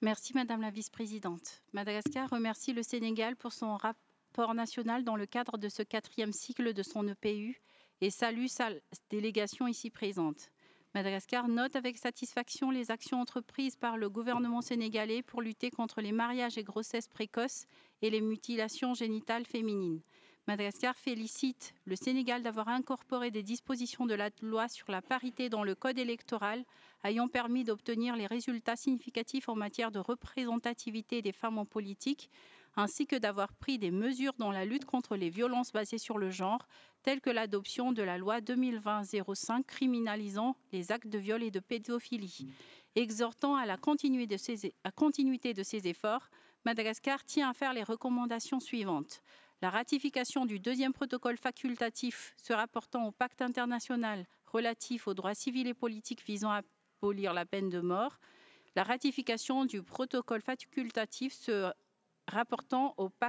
Merci Madame la vice-présidente. Madagascar remercie le Sénégal pour son rapport national dans le cadre de ce 4e cycle de son EPU et salue sa délégation ici présente. Madagascar note avec satisfaction les actions entreprises par le gouvernement sénégalais pour lutter contre les mariages et grossesses précoces et les mutilations génitales féminines. Madagascar félicite le Sénégal d'avoir incorporé des dispositions de la loi sur la parité dans le code électoral ayant permis d'obtenir les résultats significatifs en matière de représentativité des femmes en politique, ainsi que d'avoir pris des mesures dans la lutte contre les violences basées sur le genre, telles que l'adoption de la loi 2020-05 criminalisant les actes de viol et de pédophilie. Exhortant à la continuité de ces efforts, Madagascar tient à faire les recommandations suivantes. La ratification du 2e protocole facultatif se rapportant au pacte international relatif aux droits civils et politiques visant à abolir la peine de mort, la ratification du protocole facultatif se rapportant au pacte